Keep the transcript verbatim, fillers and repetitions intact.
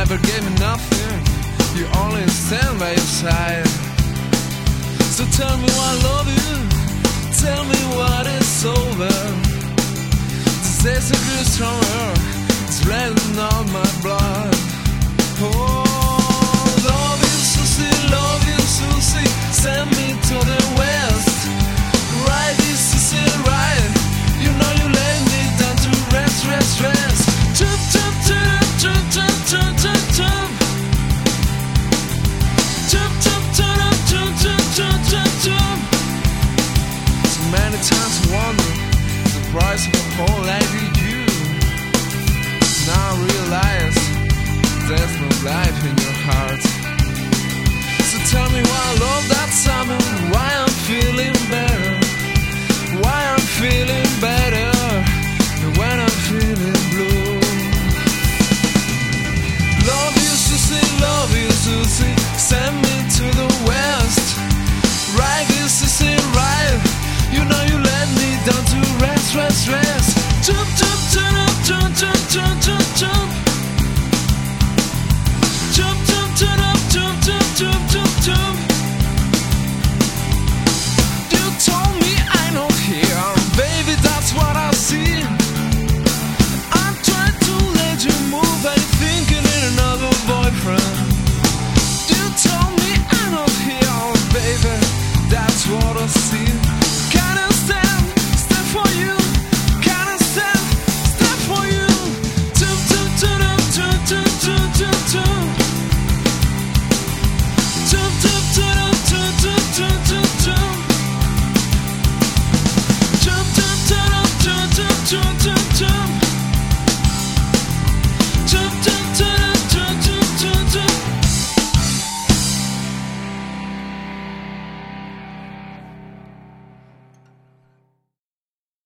never gave me nothing. You only stand by your side. So tell me why I love you. Tell me what is over. This days are grew stronger. It's raining on my